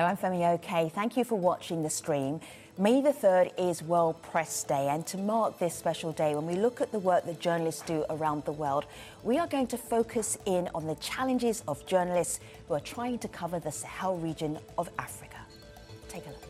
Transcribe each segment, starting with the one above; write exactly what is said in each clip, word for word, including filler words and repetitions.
Hello, I'm Femi Oke. Thank you for watching the stream. May the third is World Press Day, and to mark this special day, when we look at the work that journalists do around the world, we are going to focus in on the challenges of journalists who are trying to cover the Sahel region of Africa. Take a look.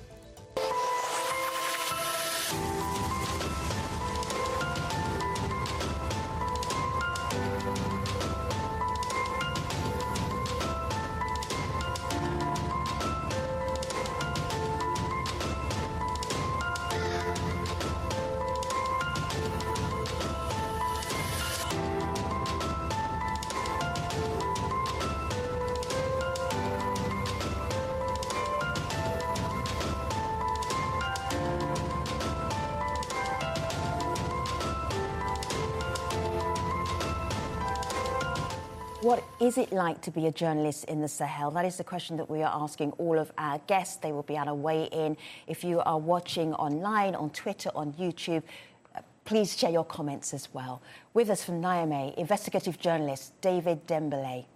What is it like to be a journalist in the Sahel? That is the question that we are asking all of our guests. They will be able to weigh in. If you are watching online, on Twitter, on YouTube, uh, please share your comments as well. With us from Niamey, investigative journalist David Dembele.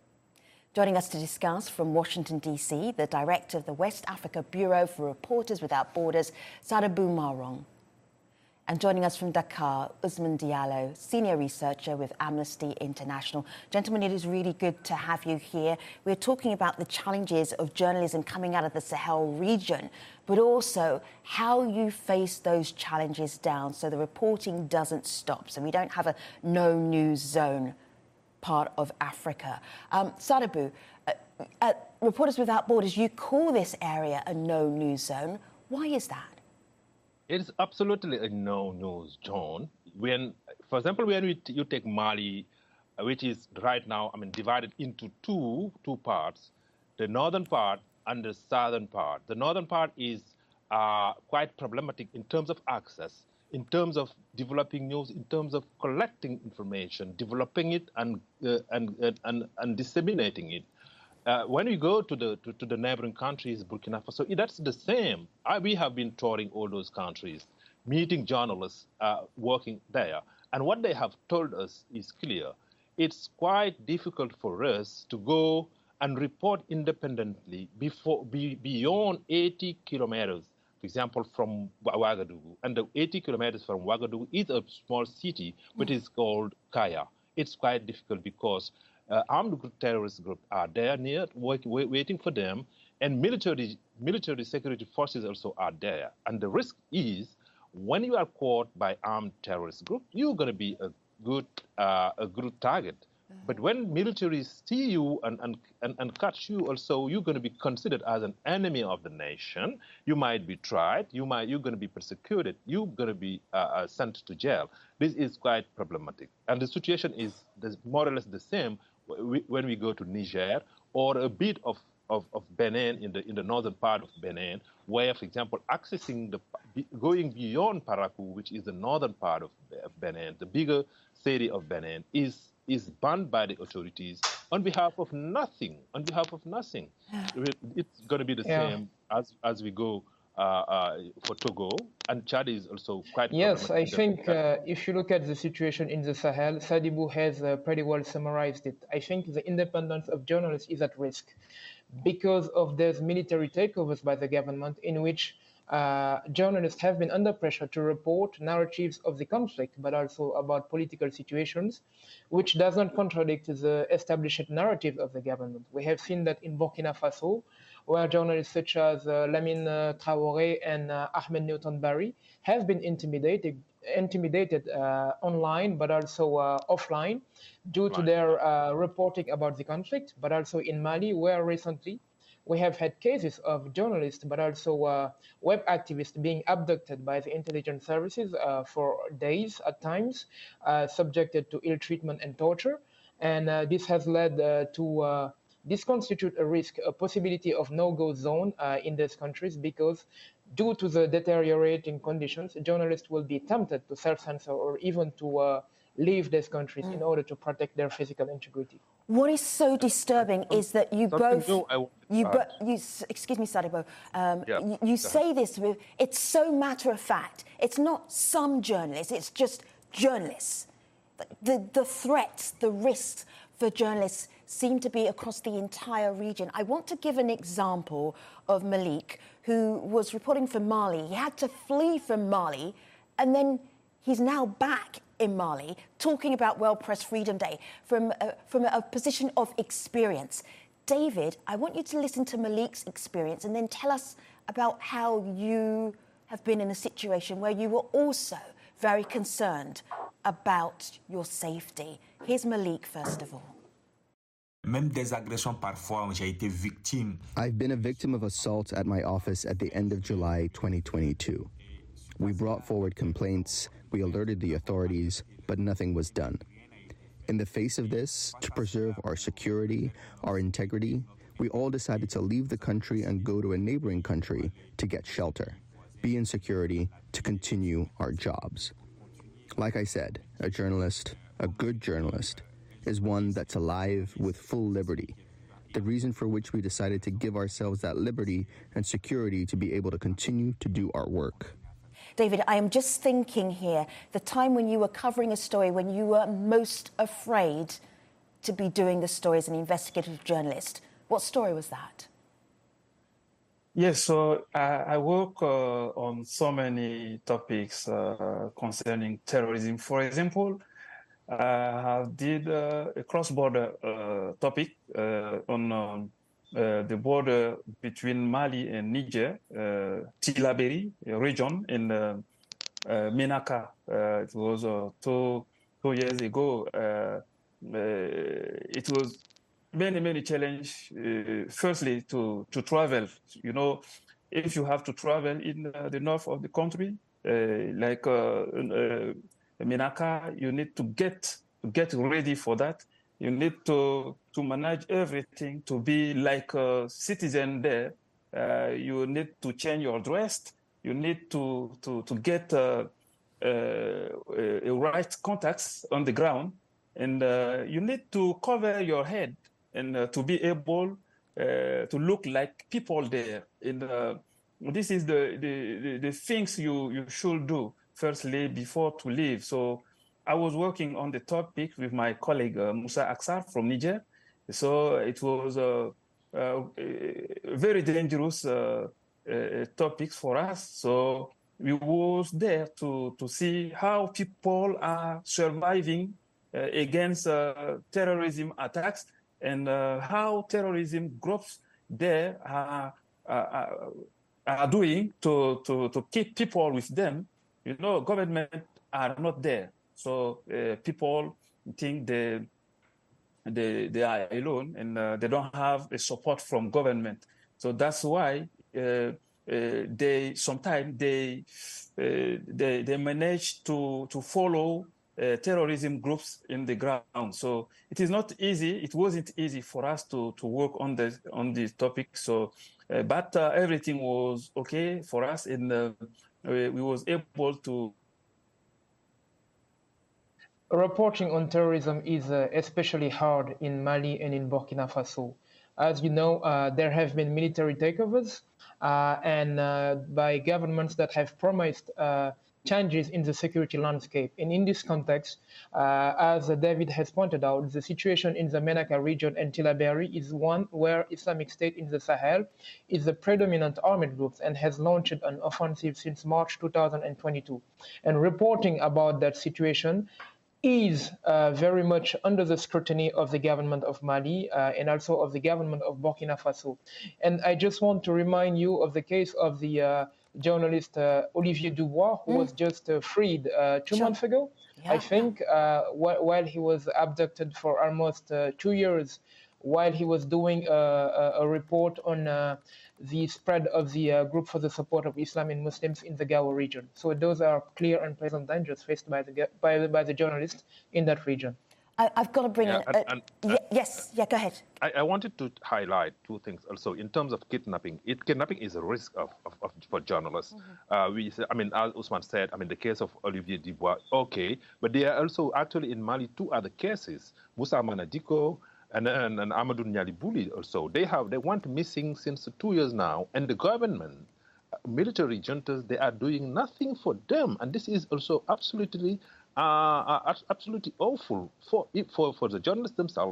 Joining us to discuss from Washington, D C, the director of the West Africa Bureau for Reporters Without Borders, Sadibou Marong. And joining us from Dakar, Ousmane Diallo, senior researcher with Amnesty International. Gentlemen, it is really good to have you here. We're talking about the challenges of journalism coming out of the Sahel region, but also how you face those challenges down so the reporting doesn't stop, so we don't have a no-news zone part of Africa. Um, Sadibou, uh, at Reporters Without Borders, you call this area a no-news zone. Why is that? It's absolutely a no-news zone. When, for example, when we you take Mali, uh, which is right now, I mean, divided into two two parts, the northern part and the southern part. The northern part is uh, quite problematic in terms of access, in terms of developing news, in terms of collecting information, developing it and uh, and, and and disseminating it. Uh, when we go to the to, to the neighboring countries, Burkina Faso, that's the same. I, we have been touring all those countries, meeting journalists uh, working there, and what they have told us is clear. It's quite difficult for us to go and report independently before be, beyond eighty kilometers, for example, from Ouagadougou. And the eighty kilometers from Ouagadougou is a small city, but it's called Kaya. It's quite difficult because Uh, armed terrorist groups are there near, wait, wait, waiting for them, and military military security forces also are there. And the risk is, when you are caught by armed terrorist group, you're going to be a good uh, a good target. Mm-hmm. But when military see you and, and, and, and catch you, also you're going to be considered as an enemy of the nation. You might be tried. You might you're going to be persecuted. You're going to be uh, uh, sent to jail. This is quite problematic, and the situation is more or less the same when we go to Niger or a bit of, of, of Benin in the in the northern part of Benin, where, for example, accessing the going beyond Parakou, which is the northern part of Benin, the bigger city of Benin, is is banned by the authorities on behalf of nothing. On behalf of nothing, it's going to be the yeah. same as as we go uh, uh, for Togo, and Chad is also quite. Yes, I think uh, if you look at the situation in the Sahel, Sadibou has uh, pretty well summarized it. I think the independence of journalists is at risk because of those military takeovers by the government in which uh, journalists have been under pressure to report narratives of the conflict, but also about political situations, which does not contradict the established narrative of the government. We have seen that in Burkina Faso, where journalists such as uh, Lamine uh, Traoré and uh, Ahmed Newton Barry have been intimidated, intimidated uh, online, but also uh, offline, due right. to their uh, reporting about the conflict, but also in Mali, where recently we have had cases of journalists, but also uh, web activists being abducted by the intelligence services uh, for days at times, uh, subjected to ill treatment and torture. And uh, this has led uh, to uh, This constitutes a risk, a possibility of no-go zone uh, in these countries, because due to the deteriorating conditions, journalists will be tempted to self-censor or even to uh, leave these countries mm. in order to protect their physical integrity. What is so disturbing is that you both, you, bo you, excuse me, Sadibou, um, yeah. you, you say this with, it's so matter of fact. It's not some journalists, it's just journalists. The, the threats, the risks for journalists seem to be across the entire region. I want to give an example of Malik, who was reporting from Mali. He had to flee from Mali, and then he's now back in Mali talking about World Press Freedom Day from a, from a position of experience. David, I want you to listen to Malik's experience and then tell us about how you have been in a situation where you were also very concerned about your safety. Here's Malik, first of all. Même des agressions parfois, j'ai été victime. I've been a victim of assault at my office at the end of July twenty twenty-two. We brought forward complaints, we alerted the authorities, but nothing was done. In the face of this, to preserve our security, our integrity, we all decided to leave the country and go to a neighboring country to get shelter, be in security, to continue our jobs. Like I said, a journalist, a good journalist, is one that's alive with full liberty, the reason for which we decided to give ourselves that liberty and security to be able to continue to do our work. David, I am just thinking here, the time when you were covering a story when you were most afraid to be doing the story as an investigative journalist. What story was that? Yes, so I, I work uh, on so many topics uh, concerning terrorism. For example, I did uh, a cross-border uh, topic uh, on um, uh, the border between Mali and Niger, uh, Tillabéri region in uh, uh, Menaka. Uh, it was uh, two, two years ago. Uh, uh, it was many, many challenges. Uh, firstly, to, to travel. You know, if you have to travel in uh, the north of the country, uh, like uh, uh, Menaka, you need to get to get ready for that. You need to to manage everything to be like a citizen there. Uh, you need to change your dress. You need to to to get uh, uh, a right contacts on the ground, and uh, you need to cover your head and uh, to be able uh, to look like people there. And uh, this is the, the the the things you you should do firstly before to leave. So I was working on the topic with my colleague uh, Musa Aksar from Niger. So it was a, a, a very dangerous uh, uh, topic for us. So we was there to, to see how people are surviving uh, against uh, terrorism attacks and uh, how terrorism groups there are, are, are doing to, to, to keep people with them. You know, government are not there. So uh, people think they, they, they are alone and uh, they don't have the support from government. So that's why uh, uh, they sometimes they, uh, they they manage to, to follow uh, terrorism groups in the ground. So it is not easy. It wasn't easy for us to, to work on the on this topic. So, uh, but uh, everything was okay for us, and uh, we, we was able to. Reporting on terrorism is uh, especially hard in Mali and in Burkina Faso. As you know, uh, there have been military takeovers uh, and uh, by governments that have promised uh, changes in the security landscape. And in this context, uh, as David has pointed out, the situation in the Menaka region and Tillabéri is one where Islamic State in the Sahel is the predominant armed group and has launched an offensive since March two thousand twenty-two. And reporting about that situation is uh, very much under the scrutiny of the government of Mali uh, and also of the government of Burkina Faso. And I just want to remind you of the case of the uh, journalist uh, Olivier Dubois, who mm. was just uh, freed uh, two sure. months ago, yeah, I think, yeah. uh, wh while he was abducted for almost uh, two years, while he was doing a, a, a report on uh, the spread of the uh, group for the support of Islam and Muslims in the Gao region. So those are clear and present dangers faced by the by, by the journalists in that region. I, I've got to bring yeah, in... Uh, and, and, y yes, yeah, go ahead. I, I wanted to highlight two things also in terms of kidnapping. It, kidnapping is a risk of, of, of for journalists. Mm-hmm. uh, we, I mean, as Usman said, I mean, the case of Olivier Dubois, okay, but there are also actually in Mali two other cases, Moussa Manadiko, And, and, and Amadou Nyalibouli also. They have, they went missing since two years now, and the government, military juntas, they are doing nothing for them. And this is also absolutely, uh, absolutely awful for, for, for the journalists themselves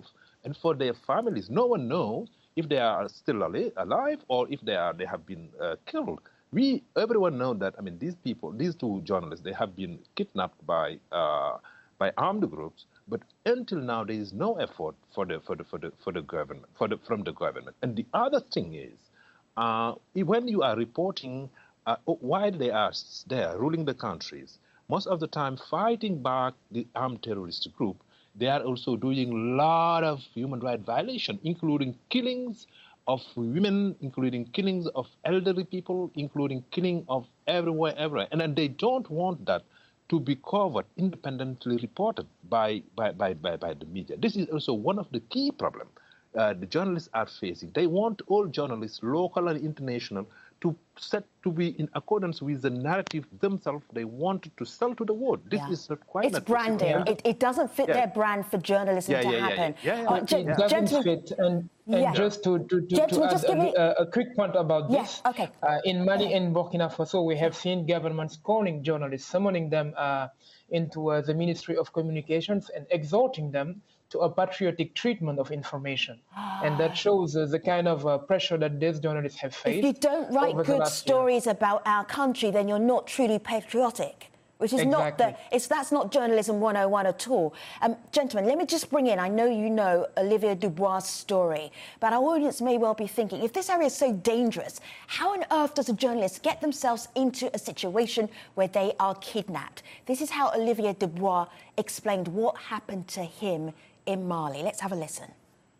and for their families. No one knows if they are still alive or if they are they have been uh, killed. We everyone know that. I mean, these people, these two journalists, they have been kidnapped by uh, by armed groups. But until now, there is no effort for the for the for the for the government for the from the government. And the other thing is, uh, when you are reporting uh, while they are there ruling the countries, most of the time fighting back the armed terrorist group, they are also doing a lot of human rights violations, including killings of women, including killings of elderly people, including killing of everywhere, everywhere. And then they don't want that to be covered, independently reported by, by, by, by, by the media. This is also one of the key problems uh, the journalists are facing. They want all journalists, local and international, to set to be in accordance with the narrative themselves they wanted to sell to the world. This yeah. is not quite It's branding. Yeah. It, it doesn't fit yeah. their brand for journalism yeah, to yeah, happen. Yeah, yeah, yeah. Uh, it doesn't gentlemen, fit. And, and yeah. just to, to, to, Gentlemen, to just add give me... a, a quick point about yeah, this. okay. Uh, in Mali and Burkina Faso, we have seen governments calling journalists, summoning them uh, into uh, the Ministry of Communications and exhorting them to a patriotic treatment of information. And that shows uh, the kind of uh, pressure that these journalists have faced. If you don't write good stories year. about our country, then you're not truly patriotic, which is exactly. not the, it's, that's not journalism one oh one at all. Um, gentlemen, let me just bring in, I know you know Olivier Dubois' story, but our audience may well be thinking, if this area is so dangerous, how on earth does a journalist get themselves into a situation where they are kidnapped? This is how Olivier Dubois explained what happened to him in Mali. Let's have a listen.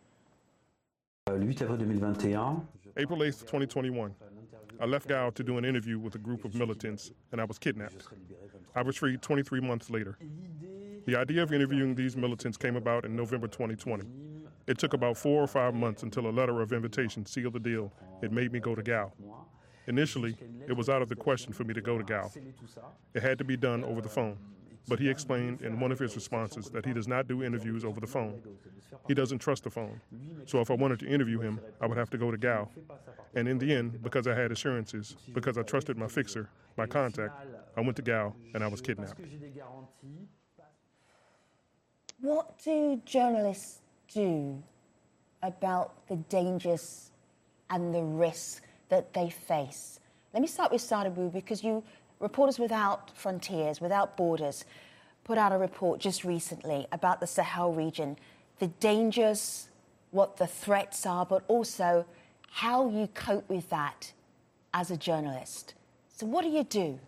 April eighth, twenty twenty-one. I left Gao to do an interview with a group of militants, and I was kidnapped. I was freed twenty-three months later. The idea of interviewing these militants came about in November twenty twenty. It took about four or five months until a letter of invitation sealed the deal. It made me go to Gao. Initially, it was out of the question for me to go to Gao. It had to be done over the phone. But he explained in one of his responses that he does not do interviews over the phone. He doesn't trust the phone. So if I wanted to interview him, I would have to go to Gao. And in the end, because I had assurances, because I trusted my fixer, my contact, I went to Gao and I was kidnapped. What do journalists do about the dangers and the risks that they face? Let me start with Sadibou, because you Reporters Without Frontiers, Without Borders, put out a report just recently about the Sahel region, the dangers, what the threats are, but also how you cope with that as a journalist. So what do you do?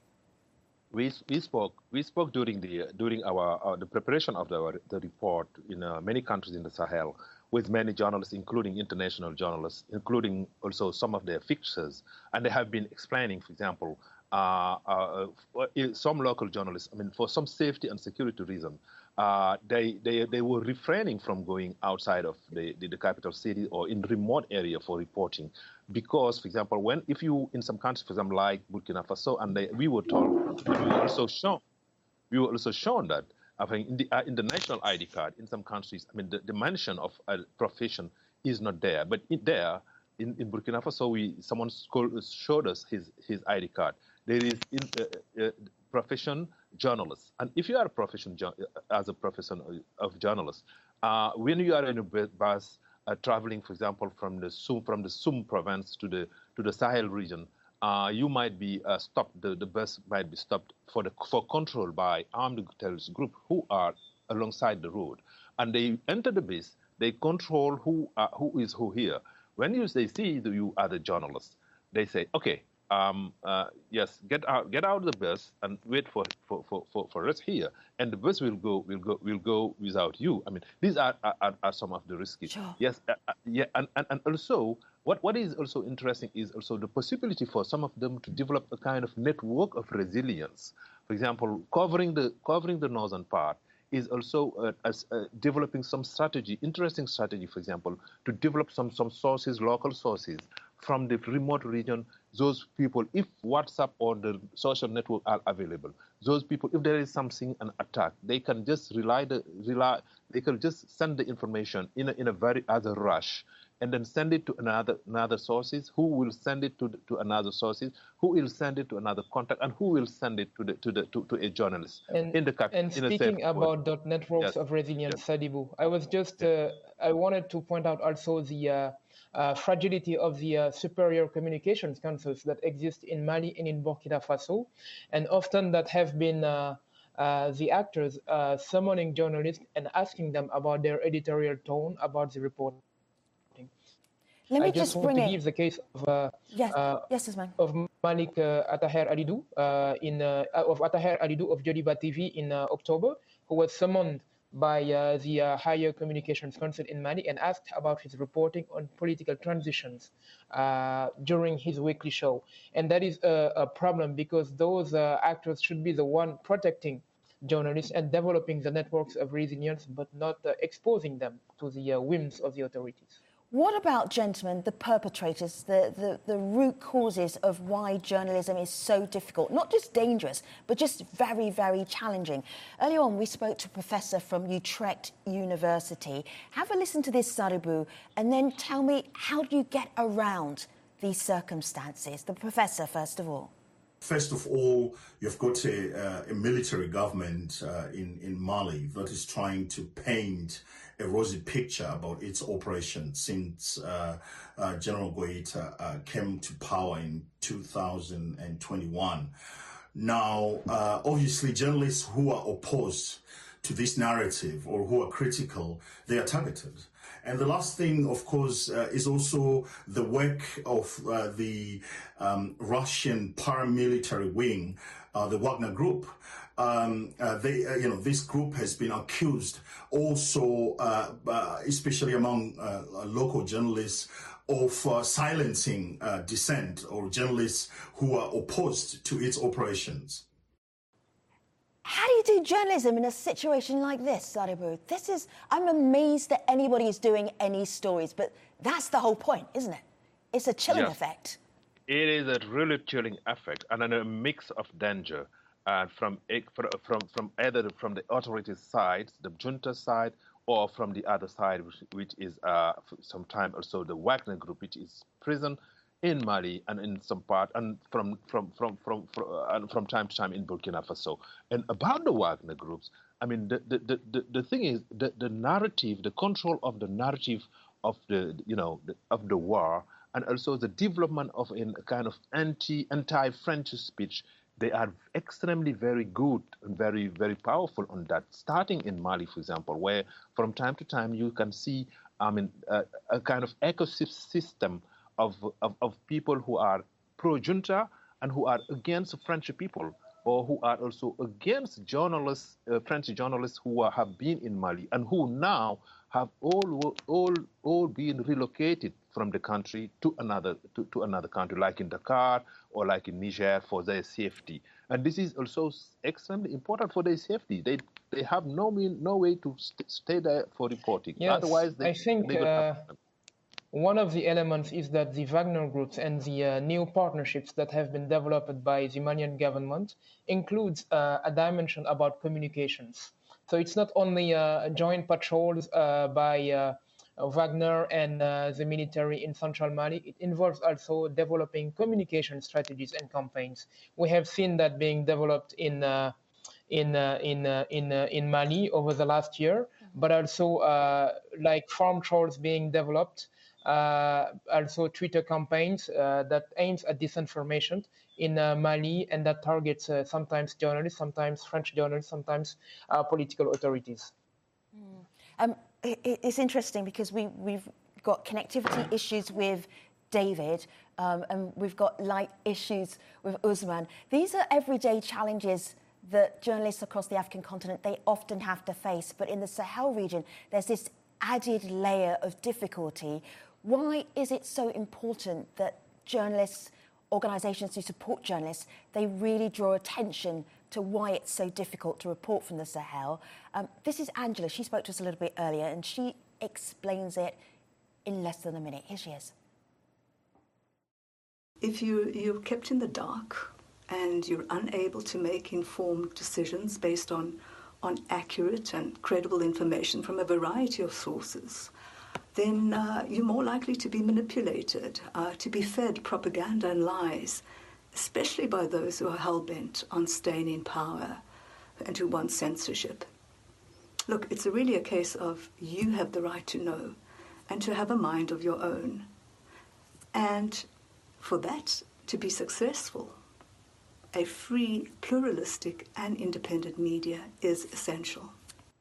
We, we spoke we spoke during the during our uh, the preparation of the the report in uh, many countries in the Sahel with many journalists, including international journalists, including also some of their fixers, and they have been explaining, for example. Uh, uh, some local journalists, I mean, for some safety and security reason, uh, they, they they were refraining from going outside of the, the, the capital city or in remote area for reporting, because, for example, when if you in some countries, for example, like Burkina Faso, and they, we were told, we were also shown, we were also shown that I think in the uh, in the national I D card in some countries, I mean, the, the mention of a profession is not there, but it, there in, in Burkina Faso, we someone showed us his his I D card. There is in, uh, uh, profession journalists, and if you are a profession as a profession of journalist, uh, when you are in a bus uh, traveling, for example, from the Sum from the Sum province to the to the Sahel region, uh, you might be uh, stopped. The, the bus might be stopped for the for control by armed terrorist group who are alongside the road, and they enter the bus. They control who uh, who is who here. When you they see you are the journalist, they say, okay. Um, uh, yes, get out, get out of the bus and wait for, for, for, for, for us here, and the bus will go, will go, will go without you. I mean, these are are, are some of the risky. Sure. Yes, uh, uh, yeah, and, and, and also what, what is also interesting is also the possibility for some of them to develop a kind of network of resilience. For example, covering the covering the northern part is also uh, as, uh, developing some strategy, interesting strategy, for example, to develop some some sources, local sources from the remote region. Those people, if WhatsApp or the social network are available, those people, if there is something, an attack, they can just rely the rely. They can just send the information in a, in a very as a rush and then send it to another another sources, who will send it to to another sources, who will send it to another contact, and who will send it to the to the to, to a journalist and, in the and in speaking a about dot networks yes. of resilience, yes. Sadibou, I was just yes. uh, I wanted to point out also the uh, uh, fragility of the uh, superior communications councils that exist in Mali and in Burkina Faso, and often that have been uh, uh, the actors uh, summoning journalists and asking them about their editorial tone about the reporting. Let me I just, just want bring to it. give the case of uh, yes, uh, yes, Ousmane. of Malik uh, Attaher Alidou uh, in uh, of Attaher Alidou of Joliba T V in uh, October, who was summoned by uh, the uh, Higher Communications Council in Mali and asked about his reporting on political transitions uh, during his weekly show. And that is a, a problem because those uh, actors should be the one protecting journalists and developing the networks of resilience, but not uh, exposing them to the uh, whims of the authorities. What about, gentlemen, the perpetrators, the, the, the root causes of why journalism is so difficult, not just dangerous, but just very, very challenging? Earlier on, we spoke to a professor from Utrecht University. Have a listen to this, Sadibou, and then tell me, how do you get around these circumstances? The professor, first of all. First of all, you've got a, uh, a military government uh, in, in Mali that is trying to paint a rosy picture about its operation since uh, uh, General Goita uh, came to power in two thousand twenty-one. Now, uh, obviously, journalists who are opposed to this narrative or who are critical, they are targeted. And the last thing, of course, uh, is also the work of uh, the um, Russian paramilitary wing, uh, the Wagner Group. Um, uh, they, uh, you know, this group has been accused also, uh, uh, especially among uh, local journalists, of uh, silencing uh, dissent or journalists who are opposed to its operations. How do you do journalism in a situation like this, Sadibou? This is, I'm amazed that anybody is doing any stories, but that's the whole point, isn't it? It's a chilling yes. effect. It is a really chilling effect and a mix of danger uh, from, from, from either from the authorities' side, the junta side, or from the other side, which, which is uh, sometimes also the Wagner Group, which is prison in Mali and in some part, and from from from from from, uh, and from time to time in Burkina Faso. And about the Wagner groups, I mean, the the the, the thing is the, the narrative, the control of the narrative of the you know the, of the war, and also the development of a kind of anti anti-French speech. They are extremely very good and very, very powerful on that, starting in Mali, for example, where from time to time you can see, I mean, uh, a kind of ecosystem of, of, of people who are pro-junta and who are against French people, or who are also against journalists, uh, French journalists who are, have been in Mali and who now have all all all been relocated from the country to another to, to another country, like in Dakar or like in Niger, for their safety. And this is also extremely important for their safety. They they have no mean, no way to st stay there for reporting. Yes, Otherwise, they, I think they uh, one of the elements is that the Wagner groups and the uh, new partnerships that have been developed by the Malian government includes uh, a dimension about communications. So it's not only uh, joint patrols uh, by uh, Wagner and uh, the military in central Mali. It involves also developing communication strategies and campaigns. We have seen that being developed in uh, in uh, in uh, in uh, in Mali over the last year, but also uh, like farm trolls being developed. Uh, also Twitter campaigns uh, that aims at disinformation in uh, Mali and that targets uh, sometimes journalists, sometimes French journalists, sometimes uh, political authorities. Mm. Um, it, it's interesting because we, we've got connectivity issues with David um, and we've got light issues with Ousmane. These are everyday challenges that journalists across the African continent, they often have to face. But in the Sahel region, there's this added layer of difficulty. Why is it so important that journalists, organisations who support journalists, they really draw attention to why it's so difficult to report from the Sahel? Um, this is Angela. She spoke to us a little bit earlier and she explains it in less than a minute. Here she is. If you, you're kept in the dark and you're unable to make informed decisions based on, on accurate and credible information from a variety of sources, then uh, you're more likely to be manipulated, uh, to be fed propaganda and lies, especially by those who are hell-bent on staying in power and who want censorship. Look, it's really a case of you have the right to know and to have a mind of your own. And for that to be successful, a free, pluralistic and independent media is essential.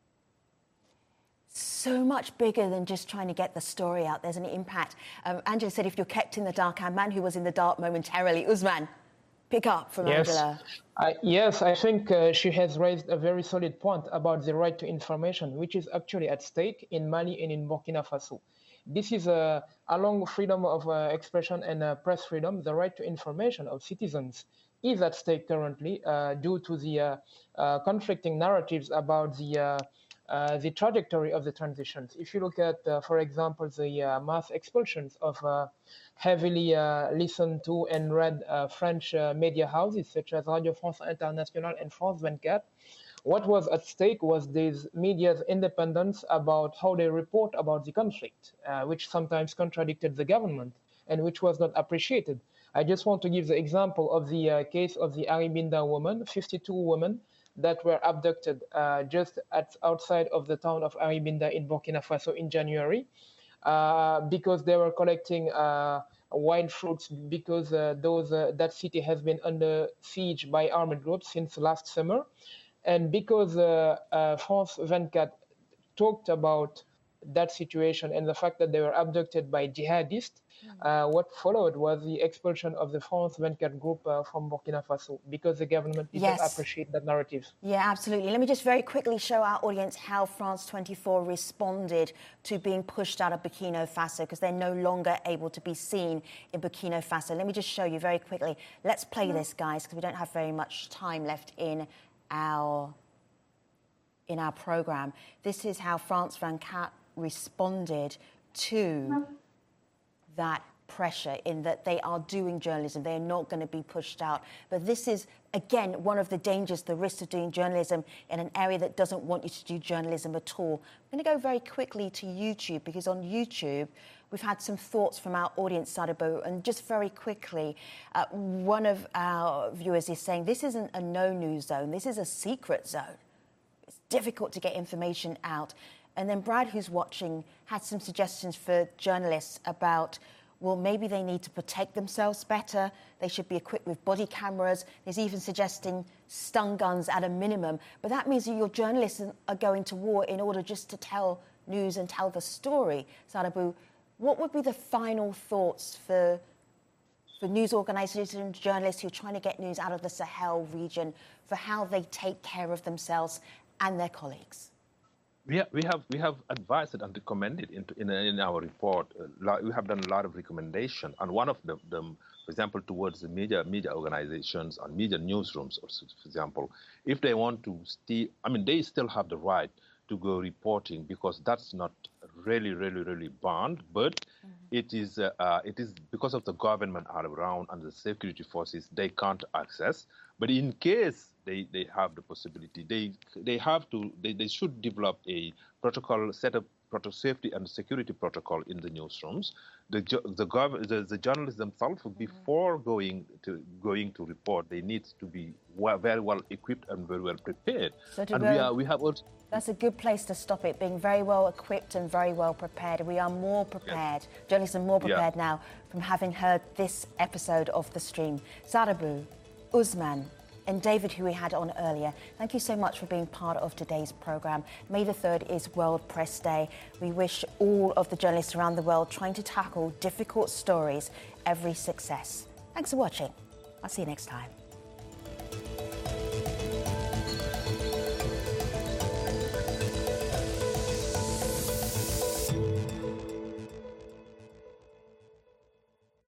So much bigger than just trying to get the story out. There's an impact. Um, Angela said if you're kept in the dark, our man who was in the dark momentarily, Usman, pick up from yes. Angela. I, yes, I think uh, she has raised a very solid point about the right to information, which is actually at stake in Mali and in Burkina Faso. This is uh, along freedom of uh, expression and uh, press freedom, the right to information of citizens is at stake currently uh, due to the uh, uh, conflicting narratives about the uh, Uh, the trajectory of the transitions. If you look at, uh, for example, the uh, mass expulsions of uh, heavily uh, listened to and read uh, French uh, media houses such as Radio France Internationale and France twenty-four, what was at stake was these media's independence about how they report about the conflict, uh, which sometimes contradicted the government and which was not appreciated. I just want to give the example of the uh, case of the Aribinda woman, fifty-two women, that were abducted uh, just at, outside of the town of Aribinda in Burkina Faso in January uh, because they were collecting uh, wild fruits because uh, those, uh, that city has been under siege by armed groups since last summer. And because uh, uh, France twenty-four talked about that situation and the fact that they were abducted by jihadists, uh, what followed was the expulsion of the France twenty-four group uh, from Burkina Faso because the government did yes. not appreciate that narrative. Yeah, absolutely. Let me just very quickly show our audience how France twenty-four responded to being pushed out of Burkina Faso because they're no longer able to be seen in Burkina Faso. Let me just show you very quickly. Let's play this, guys, because we don't have very much time left in our, in our programme. This is how France twenty-four responded to that pressure in that they are doing journalism. They are not going to be pushed out. But this is, again, one of the dangers, the risks of doing journalism in an area that doesn't want you to do journalism at all. I'm going to go very quickly to YouTube because on YouTube, we've had some thoughts from our audience, Sadibou, and just very quickly, uh, one of our viewers is saying this isn't a no-news zone, this is a secret zone. It's difficult to get information out. And then Brad, who's watching, had some suggestions for journalists about, well, maybe they need to protect themselves better. They should be equipped with body cameras. There's even suggesting stun guns at a minimum. But that means that your journalists are going to war in order just to tell news and tell the story. Sadibou, what would be the final thoughts for, for news organisations, journalists who are trying to get news out of the Sahel region for how they take care of themselves and their colleagues? We have, we have we have advised and recommended in in, in our report. Uh, we have done a lot of recommendations, and one of them, them, for example, towards the media media organizations and media newsrooms, or for example, if they want to stay, I mean, they still have the right to go reporting because that's not really, really, really banned, but mm-hmm. it is uh, uh, it is because of the government are around and the security forces they can't access. But in case they, they have the possibility, they they have to they, they should develop a protocol, set up proto safety and security protocol in the newsrooms. The the, gov the, the journalists themselves, mm-hmm. before going to going to report, they need to be well, very well equipped and very well prepared. So and we are we have also. That's a good place to stop it, being very well equipped and very well prepared. We are more prepared, yes. Journalists are more prepared yeah. now from having heard this episode of The Stream. Sadibou, Usman, and David, who we had on earlier, thank you so much for being part of today's programme. May the third is World Press Day. We wish all of the journalists around the world trying to tackle difficult stories every success. Thanks for watching. I'll see you next time.